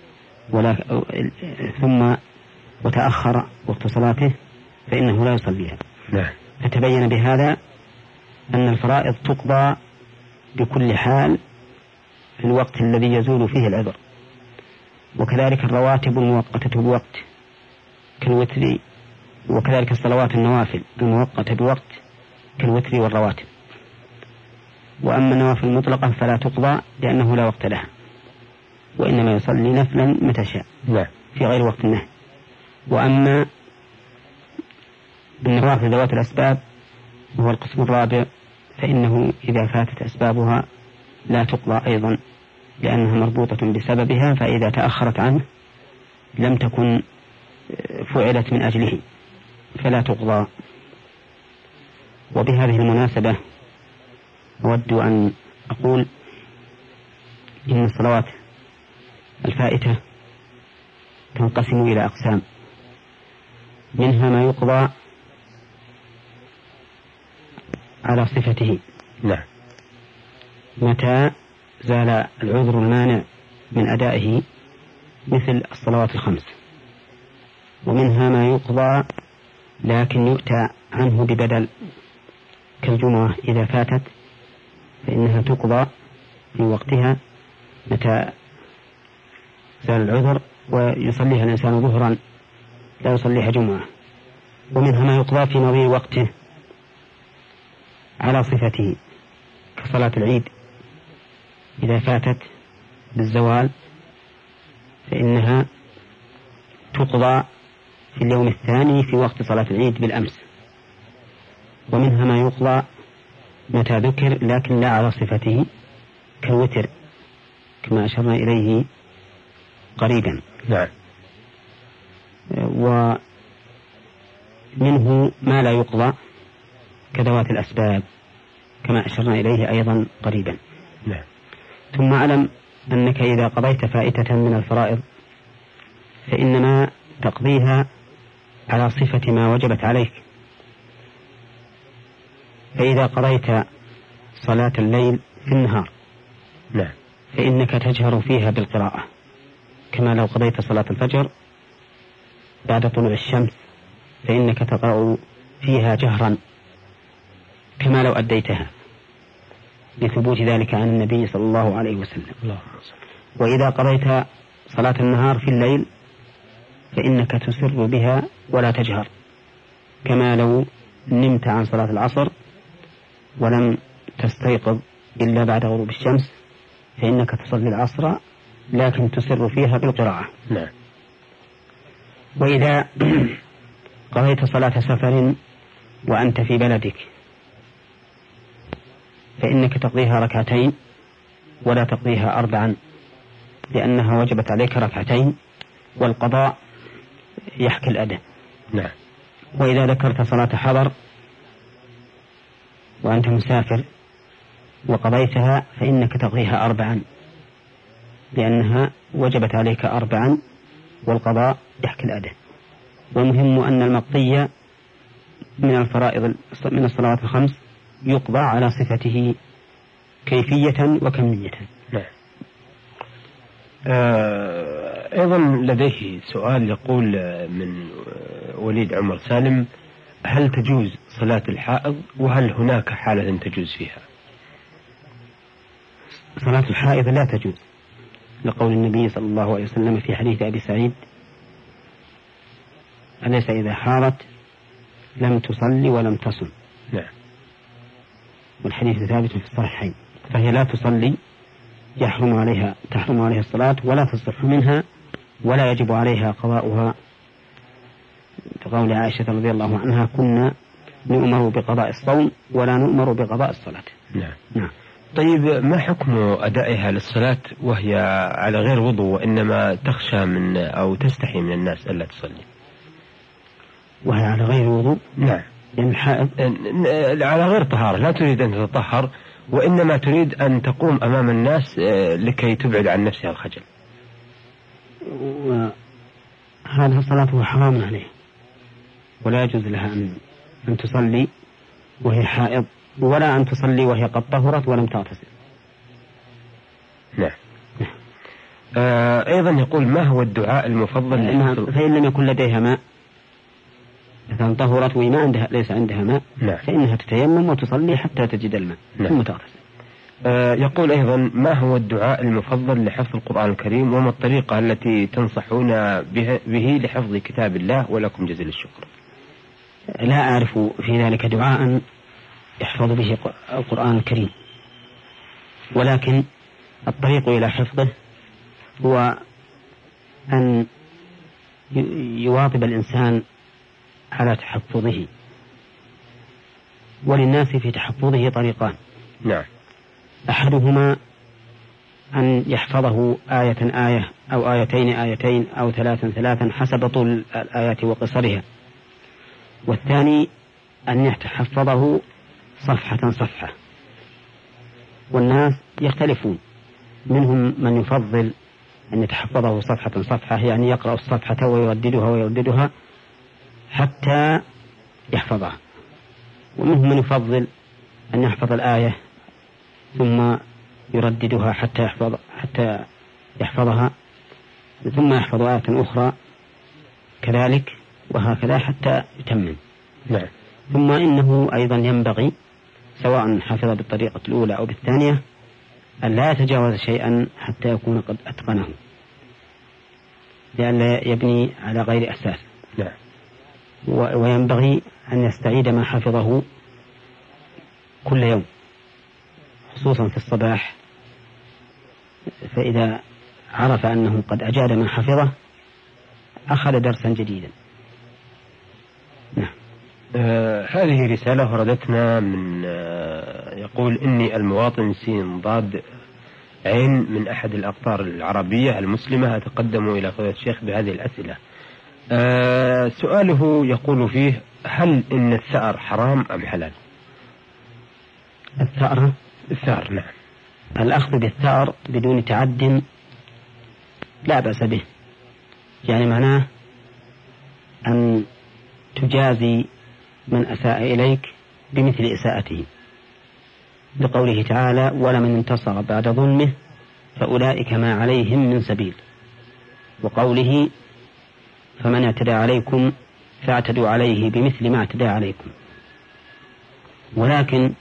ثم وتأخر وقت صلاته فإنه لا يصليها. نعم. فتبين بهذا أن الفرائض تقضى بكل حال في الوقت الذي يزول فيه العذر. وكذلك الرواتب المؤقتة بوقت كالوتر، وكذلك الصلوات النوافل المؤقتة بوقت كالوتر والرواتب. وأما النوافل المطلقة فلا تقضى لأنه لا وقت لها، وإنما يصلي نفلا متى شاء في غير وقت النهي. وأما النوافل ذوات الأسباب وهو القسم الرابع فإنه إذا فاتت أسبابها لا تقضى أيضا لأنها مربوطة بسببها، فإذا تأخرت عنه لم تكن فعلت من أجله فلا تقضى. وبهذه المناسبة أود أن أقول إن الصلوات الفائتة تنقسم إلى أقسام، منها ما يقضى على صفته نعم متى زال العذر المانع من أدائه مثل الصلوات الخمس، ومنها ما يقضى لكن يؤتى عنه ببدل كالجمعة إذا فاتت فإنها تقضى في وقتها متى زال العذر ويصليها الإنسان ظهرا لا يصليها جمعة. ومنها ما يقضى في مضي وقته على صفته كصلاة العيد إذا فاتت بالزوال فإنها تقضى في اليوم الثاني في وقت صلاة العيد بالأمس. ومنها ما يقضى متى ذكر لكن لا على صفته كالوتر كما أشرنا إليه قريبا. نعم. ومنه ما لا يقضى كذوات الأسباب كما أشرنا إليه أيضا قريبا. نعم. ثم أعلم أنك إذا قضيت فائتة من الفرائض فإنما تقضيها على صفة ما وجبت عليك. فإذا قضيت صلاة الليل في النهار نعم فإنك تجهر فيها بالقراءة كما لو قضيت صلاة الفجر بعد طلوع الشمس فإنك تقرأ فيها جهرا كما لو أديتها لثبوت ذلك عن النبي صلى الله عليه وسلم. وإذا قضيت صلاة النهار في الليل فإنك تسر بها ولا تجهر كما لو نمت عن صلاة العصر ولم تستيقظ إلا بعد غروب الشمس فإنك تصلي العصر لكن تسر فيها بالقراءة. نعم. وإذا قضيت صلاة سفر وأنت في بلدك فإنك تقضيها ركعتين ولا تقضيها 4 لأنها وجبت عليك ركعتين والقضاء يحكي الأداء. نعم. وإذا ذكرت صلاة حضر وأنت مسافر وقضيتها فإنك تقضيها 4 لأنها وجبت عليك 4 والقضاء يحكي الأداء. والمهم أن المقضي من الفرائض من الصلوات الخمس يقضى على صفته كيفية وكمية. نعم. أيضا لديه سؤال يقول من وليد عمر سالم: هل تجوز صلاة الحائض وهل هناك حالة تجوز فيها؟ صلاة الحائض لا تجوز لقول النبي صلى الله عليه وسلم في حديث أبي سعيد: أليس إذا حارت لم تصلي ولم تصم. نعم. والحديث ثابت في الصحيحين. فهي لا تصلي تحرم عليها الصلاة ولا تصح منها ولا يجب عليها قضاؤها كقول عائشة رضي الله عنها: كنا نؤمر بقضاء الصوم ولا نؤمر بقضاء الصلاة. نعم. نعم. طيب، ما حكم أدائها للصلاة وهي على غير وضوء وإنما تخشى من أو تستحي من الناس ألا تصلي؟ وهي على غير وضوء؟ نعم. يعني الحائض على غير طهارة، لا تريد أن تتطهر وإنما تريد أن تقوم أمام الناس لكي تبعد عن نفسها الخجل. هذه صلاته حرام عليه ولا يجوز لها أن تصلي وهي حائض ولا أن تصلي وهي قد طهرت ولم تغتسل. نعم. أيضا يقول: ما هو الدعاء المفضل فإن لم يكن لديها ماء مثلا طهرت وما عندها ليس عندها ماء نعم. فإنها تتيمم وتصلي حتى تجد الماء نعم. ثم تغتسل. يقول أيضا: ما هو الدعاء المفضل لحفظ القرآن الكريم وما الطريقة التي تنصحون به لحفظ كتاب الله ولكم جزيل الشكر؟ لا أعرف في ذلك دعاء يحفظ به القرآن الكريم، ولكن الطريق إلى حفظه هو أن يواظب الإنسان على تحفظه. وللناس في تحفظه طريقان: نعم. أحدهما أن يحفظه آية آية أو آيتين آيتين أو ثلاثا حسب طول الآيات وقصرها. والثاني أن يتحفظه صفحة صفحة. والناس يختلفون، منهم من يفضل أن يتحفظه صفحة صفحة، يعني يقرأ الصفحة ويرددها حتى يحفظها، ومنهم من يفضل أن يحفظ الآية ثم يرددها حتى يحفظها ثم يحفظ آية أخرى كذلك، وهكذا حتى يتمم. نعم. ثم إنه أيضا ينبغي سواء حفظ بالطريقة الأولى أو بالثانية أن لا يتجاوز شيئا حتى يكون قد أتقنه، لئلا يبني على غير أساس. نعم. وينبغي أن يستعيد ما حفظه كل يوم، خصوصا في الصباح، فإذا عرف أنه قد أجاد ما حفظه أخذ درسا جديدا. نعم. هذه رسالة وردتنا من يقول إني المواطن سين ضاد عين من أحد الأقطار العربية المسلمة، أتقدم إلى فضيلة الشيخ بهذه الأسئلة. سؤاله يقول فيه: هل إن الثأر حرام أم حلال؟ الثأر نعم. الأخذ بالثأر بدون تعد لا بأس به، يعني معناه أن تجازي من أساء إليك بمثل إساءته، لقوله تعالى: ولمن انتصر بعد ظلمه فأولئك ما عليهم من سبيل، وقوله: فمن اعتدى عليكم فاعتدوا عليه بمثل ما اعتدى عليكم. ولكن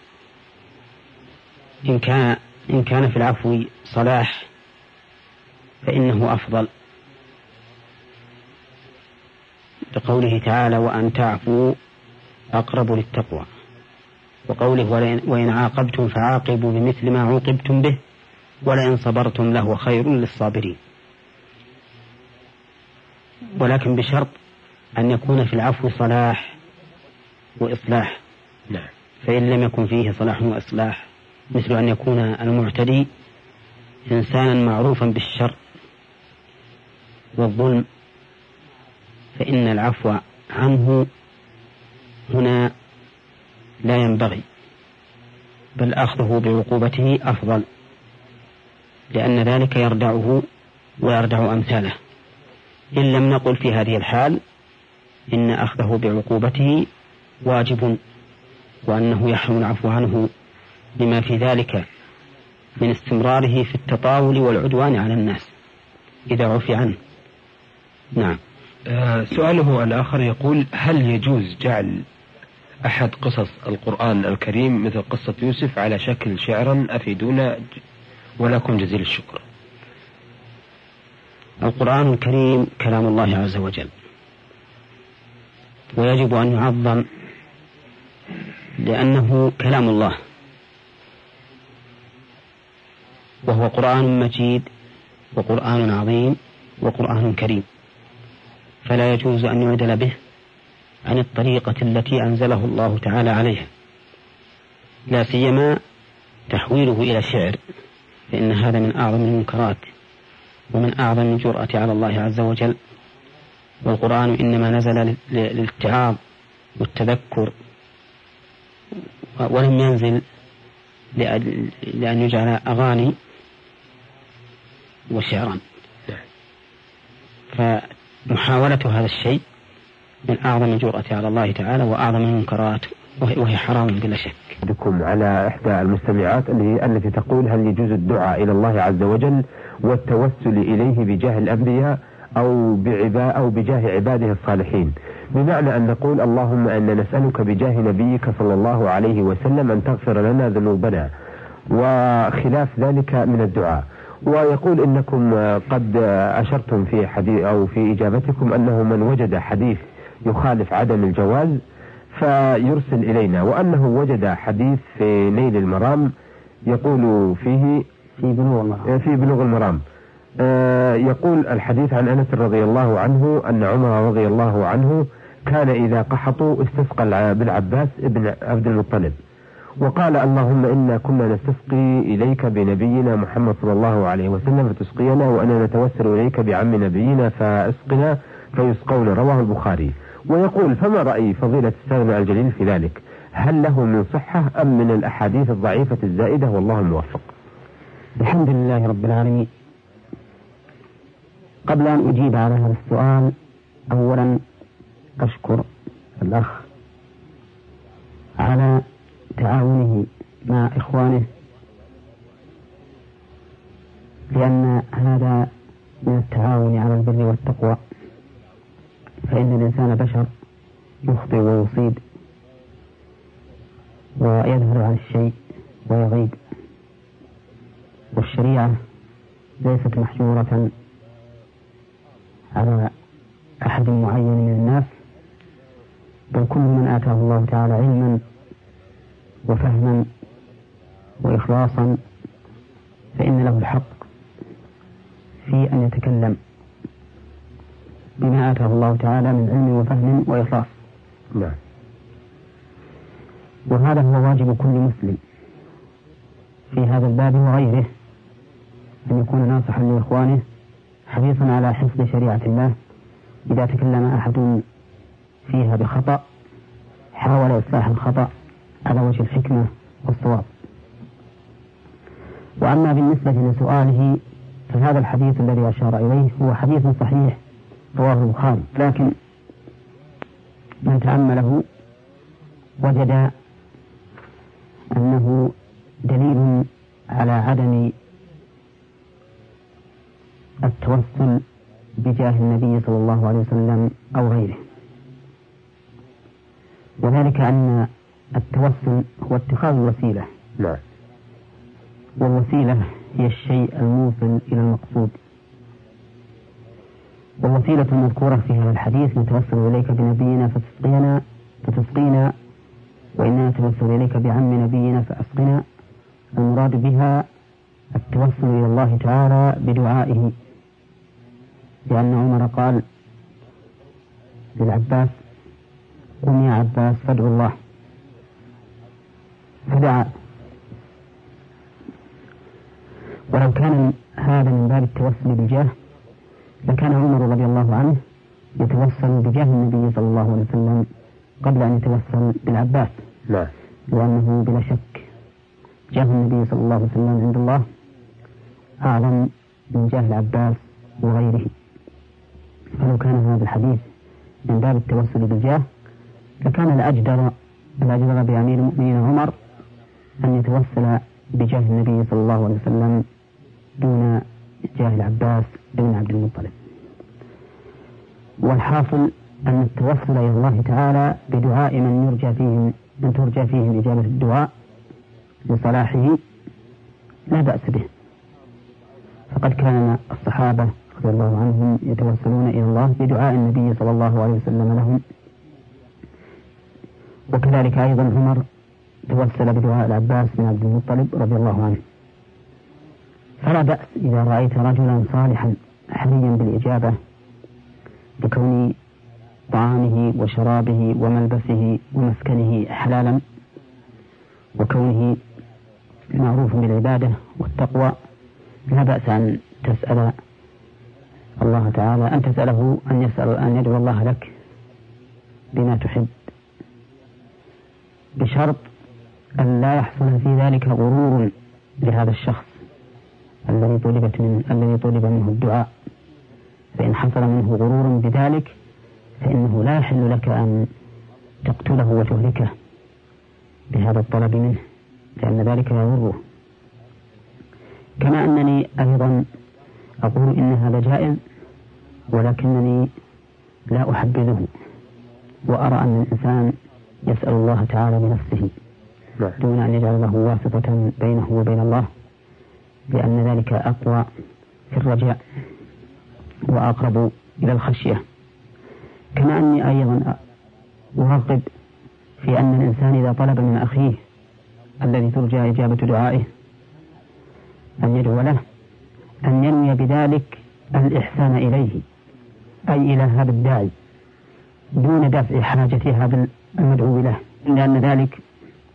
إن كان في العفو صلاح فإنه أفضل، لقوله تعالى: وأن تعفوا أقرب للتقوى، وقوله: وإن عاقبتم فعاقبوا بمثل ما عوقبتم به ولئن صبرتم لهو خير للصابرين. ولكن بشرط أن يكون في العفو صلاح وإصلاح. نعم. فإن لم يكن فيه صلاح وإصلاح، مثل أن يكون المعتدي إنسانا معروفا بالشر والظلم، فإن العفو عنه هنا لا ينبغي، بل أخذه بعقوبته أفضل، لأن ذلك يردعه ويردع أمثاله. إن لم نقل في هذه الحال إن أخذه بعقوبته واجب، وأنه يحرم العفو عنه لما في ذلك من استمراره في التطاول والعدوان على الناس إذا عفي عنه. نعم. سؤاله الآخر يقول: هل يجوز جعل أحد قصص القرآن الكريم مثل قصة يوسف على شكل شعرا؟ أفيدونا ولكم جزيل الشكر. القرآن الكريم كلام الله عز وجل، ويجب أن يعظم لأنه كلام الله، وهو قرآن مجيد وقرآن عظيم وقرآن كريم، فلا يجوز أن يعدل به عن الطريقة التي أنزله الله تعالى عليها، لا سيما تحويله إلى شعر، فإن هذا من أعظم المنكرات ومن أعظم الجرأة على الله عز وجل. والقرآن إنما نزل للاتعاظ والتذكر، ولم ينزل لأن يجعل أغاني وشعرا. فمحاولة هذا الشيء من أعظم الجرأة على الله تعالى وأعظم المنكرات، وهي حرام بلا شك. بكم على إحدى المستمعات التي تقول: هل يجوز الدعاء إلى الله عز وجل والتوسل إليه بجاه الأنبياء أو بجاه عباده الصالحين، بمعنى أن نقول: اللهم أنا نسألك بجاه نبيك صلى الله عليه وسلم أن تغفر لنا ذنوبنا، وخلاف ذلك من الدعاء. ويقول: إنكم قد أشرتم في حديث أو في إجابتكم أنه من وجد حديث يخالف عدم الجواز فيرسل إلينا، وأنه وجد حديث في نيل المرام يقول فيه في بلوغ المرام يقول الحديث عن أنس رضي الله عنه أن عمر رضي الله عنه كان إذا قحطوا استسقى بالعباس ابن عبد المطلب، وقال اللهم إنا كنا نستسقي إليك بنبينا محمد صلى الله عليه وسلم فتسقينا، وأنا نتوسل إليك بعم نبينا فأسقنا فيسقون، رواه البخاري. ويقول فما رأي فضيلة السامع الجليل في ذلك؟ هل له من صحة أم من الأحاديث الضعيفة الزائدة؟ والله الموفق. الحمد لله رب العالمين. قبل أن أجيب على هذا السؤال أولا أشكر الأخ على تعاونه مع إخوانه، لأن هذا من التعاون على البر والتقوى، فإن الإنسان بشر يخطئ ويصيب ويظهر عن الشيء ويغيب، والشريعة ليست محجورة على أحد معين من الناس، بل كل من آتاه الله تعالى علما وفهما وإخلاصا فإن له الحق في أن يتكلم بما آتاه الله تعالى من علم وفهم وإخلاص. نعم. وهذا هو واجب كل مسلم في هذا الباب وغيره، أن يكون ناصحا لإخوانه حريصا على حفظ شريعة الله. إذا تكلم أحد فيها بخطأ حاول إصلاح الخطأ على وجه الحكمة والصواب. وأما بالنسبة لسؤاله فهذا الحديث الذي أشار إليه هو حديث صحيح رواه البخاري، لكن من تأمله وجد أنه دليل على عدم التوسل بجاه النبي صلى الله عليه وسلم أو غيره، وذلك أن التوسل هو اتخاذ الوسيلة. نعم. والوسيلة هي الشيء الموصل إلى المقصود، والوسيلة المذكورة في هذا الحديث نتوسل إليك بنبينا فتسقينا وإننا نتوسل إليك بعم نبينا فأسقنا. المراد بها التوسل إلى الله تعالى بدعائه، لأن عمر قال للعباس قم يا عباس فادعو الله، فدعا. ولو كان هذا من باب التوسل بالجاه لكان عمر رضي الله عنه يتوسل بجاه النبي صلى الله عليه وسلم قبل أن يتوسل بالعباس. نعم. لأنه بلا شك جاه النبي صلى الله عليه وسلم عند الله أعظم من جاه العباس وغيره. فلو كان هذا الحديث من باب التوسل بالجاه لكان الأجدر بأمير المؤمنين عمر أن يتوسل بجاه النبي صلى الله عليه وسلم دون جاه العباس بن عبد المطلب. والحاصل أن التوسل إلى الله تعالى بدعاء من ترجى فيهم إجابة الدعاء لصلاحه لا بأس به، فقد كان الصحابة رضي الله عنهم يتوسلون إلى الله بدعاء النبي صلى الله عليه وسلم لهم، وكذلك أيضا عمر توسل بدعاء العباس بن عبد المطلب رضي الله عنه. فلا بأس إذا رأيت رجلا صالحا حريا بالإجابة بكون طعامه وشرابه وملبسه ومسكنه حلالا، وكونه معروف بالعبادة والتقوى، لا بأس أن تسأل الله تعالى أن تسأله أن يدعو الله لك بما تحب، بشرط أن لا يحصل في ذلك غرور لهذا الشخص الذي طلب منه الدعاء. فإن حصل منه غرور بذلك فإنه لا يحل لك أن تقتله وتهلكه بهذا الطلب منه، لأن ذلك يضره. كما أنني أيضا أقول إن هذا جائز، ولكنني لا أحبذه، وأرى أن الإنسان يسأل الله تعالى بنفسه دون أن يجعل له واسطة بينه وبين الله، لأن ذلك أقوى في الرجاء وأقرب إلى الخشية. كما أني أيضا أرغب في أن الإنسان إذا طلب من أخيه الذي ترجى إجابة دعائه أن يدعو له أن ينوي بذلك الإحسان إليه، أي إلى هذا الداعي، دون دفع حاجة هذا المدعو له، لأن ذلك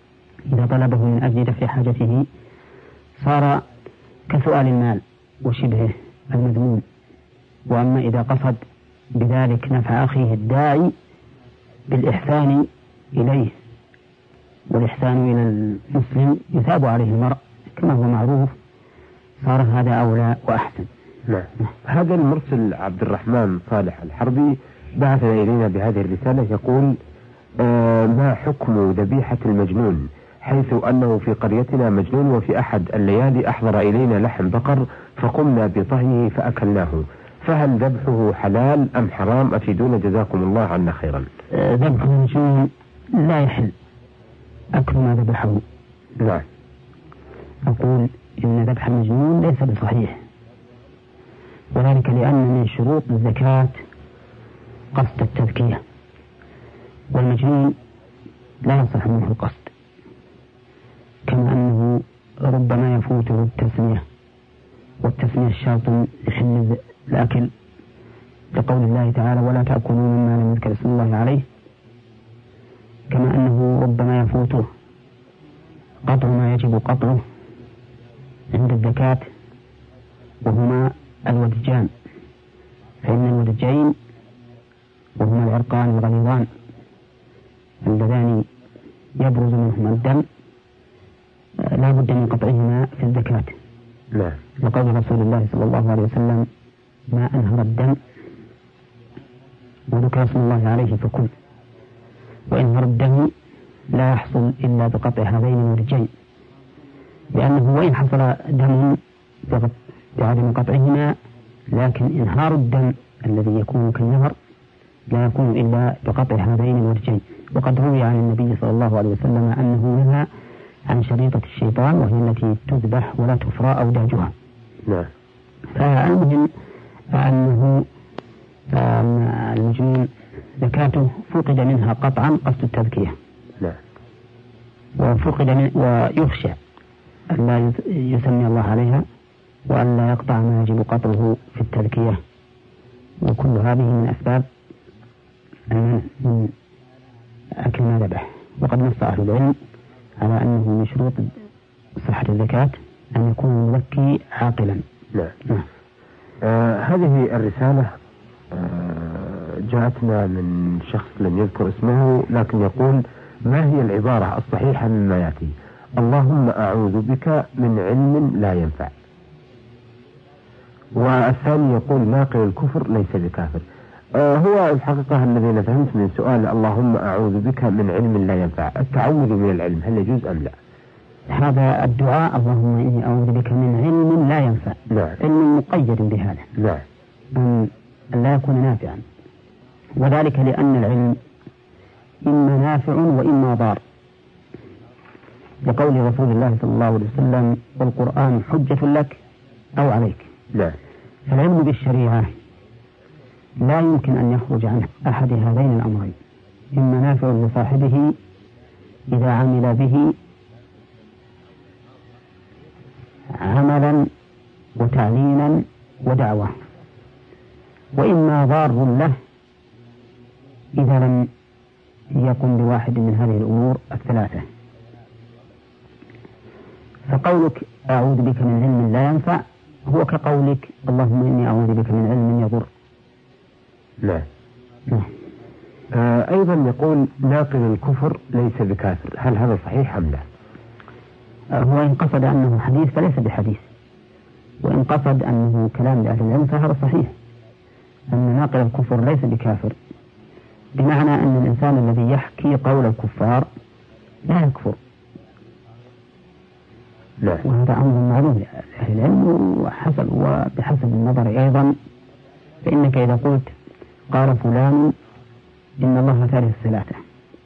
إذا طلبه من أجل دفع حاجته صار كسؤال المال وشبهه المذموم. وأما إذا قصد بذلك نفع أخيه الداعي بالإحسان إليه، والإحسان إلى المسلم يثاب عليه المرء كما هو معروف، صار هذا أولى وأحسن. نعم. هذا المرسل عبد الرحمن صالح الحربي بعث إلينا بهذه الرسالة يقول: ما حكم ذبيحة المجنون، حيث أنه في قريتنا مجنون وفي أحد الليالي أحضر إلينا لحم بقر فقمنا بطهيه فأكلناه، فهل ذبحه حلال أم حرام؟ أفيدونا جزاكم الله عنا خيرا. ذبح المجنون لا يحل أكل ما ذبحه. نعم. أقول إن ذبح المجنون ليس بصحيح، وذلك لأن من شروط الزكاة قصد التذكية، والمجنون لا يصح منه القصد، كما أنه ربما يفوته التسمية، والتسمية الشرط لحل الأكل لقول الله تعالى: ولا تأكلوا مما لم يذكر اسم الله عليه، كما أنه ربما يفوته قطع ما يجب قطعه عند الزكاة، وهما الودجان، فإن الودجين وهما العرقان الغليظان اللذان يبرز منهما الدم لا بد من قطعهما في الزكاة. نعم. لقول رسول الله صلى الله عليه وسلم: ما أنهر الدم وذكر اسم الله عليه فكل. وإنهار الدم لا يحصل إلا بقطع هذين الودجين، لأنه وإن حصل دم بعدم قطعهما، لكن إنهار الدم الذي يكون كالنهر لا يكون إلا بقطع هذين الودجين. وقد روي عن النبي صلى الله عليه وسلم أنه نهى عن شريطة الشيطان، وهي التي تذبح ولا تفرى أوداجها. نعم. فالمهم أنه المجنون زكاته فقد منها قطعا قصد التذكية. نعم. ويخشى أن لا يسمي الله عليها، وأن لا يقطع ما يجب قطعه في التذكية، وكل هذه من أسباب من أكل ما ذبح. وقد نص أهل العلم على أنه من شروط صحة الزكاة أن يكون المزكي عاقلا. نعم. هذه الرسالة جاءتنا من شخص لم يذكر اسمه، لكن يقول: ما هي العبارة الصحيحة مما يأتي؟ اللهم أعوذ بك من علم لا ينفع. والثاني يقول: ناقل الكفر ليس بكافر. هو الحقيقة الذي أنا فهمت من سؤال اللهم أعوذ بك من علم لا ينفع، التعوذ من العلم هل يجوز أم لا؟ هذا الدعاء اللهم إني أعوذ بك من علم لا ينفع. نعم. علم مقيد بهذا. نعم. أن لا يكون نافعا، وذلك لأن العلم إما نافع وإما ضار، لقول رسول الله صلى الله عليه وسلم: والقرآن حجة لك أو عليك. نعم. فالعلم بالشريعة لا يمكن أن يخرج عن أحد هذين الأمرين: إما نافع لصاحبه إذا عمل به عملا وتعليما ودعوة، وإما ضار له إذا لم يقم بواحد من هذه الأمور الثلاثة. فقولك أعوذ بك من علم لا ينفع هو كقولك اللهم إني أعوذ بك من علم يضر. نعم. أيضا يقول: ناقل الكفر ليس بكافر، هل هذا صحيح أم لا؟ هو إن قصد أنه حديث فليس بحديث، وإن قصد أنه كلام لأهل العلم فهذا صحيح، أن ناقل الكفر ليس بكافر، بمعنى أن الإنسان الذي يحكي قول الكفار لا يكفر. لا. وهذا أمر معلوم لأهل العلم، وبحسب النظر أيضا، فإنك إذا قلت قال فلان إن الله ثالث ثلاثة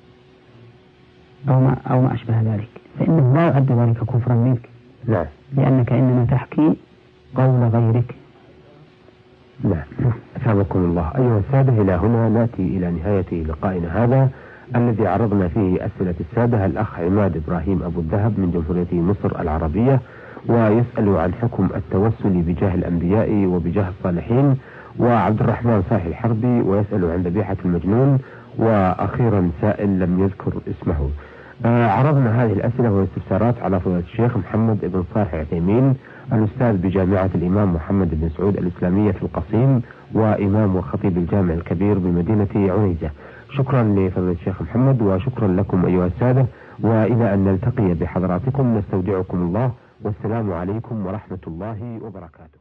أو ما أشبه ذلك، فإنه لا يعد ذلك كفرا منك. لا. لأنك إنما تحكي قول غيرك. لا. أثابكم الله. أيها السادة، إلى هنا نأتي إلى نهاية لقائنا هذا الذي عرضنا فيه أسئلة السادة. الأخ عماد إبراهيم أبو الذهب من جمهورية مصر العربية، ويسأل عن حكم التوسل بجاه الأنبياء وبجاه الصالحين، وعبد الرحمن صالح الحربي ويسأل عن ذبيحة المجنون، وأخيرا سائل لم يذكر اسمه. عرضنا هذه الأسئلة والاستفسارات على فضيلة الشيخ محمد بن صالح العثيمين، الأستاذ بجامعة الإمام محمد بن سعود الإسلامية في القصيم، وإمام وخطيب الجامع الكبير بمدينة عنيزة. شكرا لفضيلة الشيخ محمد، وشكرا لكم أيها السادة، وإلى أن نلتقي بحضراتكم نستودعكم الله، والسلام عليكم ورحمة الله وبركاته.